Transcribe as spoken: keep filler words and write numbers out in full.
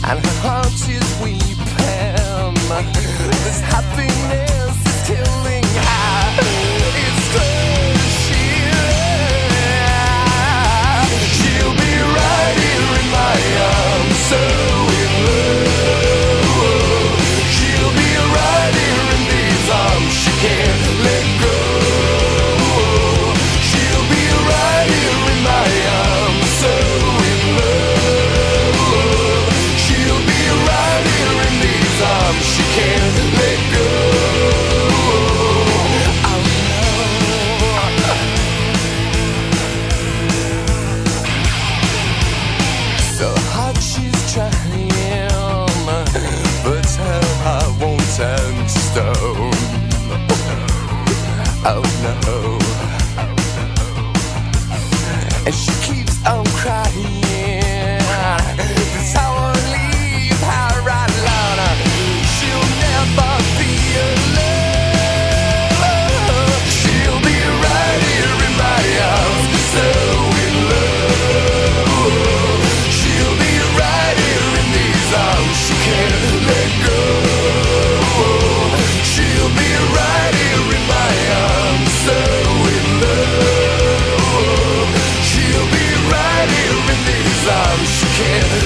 and her heart is weeping. This happiness is killing her. It's crushing. She'll be right here in my arms, so in love. She'll be right here in these arms, she can't let go. She'll be right here in my arms, so in love. She'll be right here in these arms, she can't let go. Oh no. So hard she's trying, but her heart won't turn to stone. Oh no. And she keeps on crying. That's how I leave her right alone. She'll never be alone. She'll be right here in my arms, so in love. She'll be right here in these arms, she can't let go. She'll be right here in my arms, so in love. She'll be right here in these arms, she can't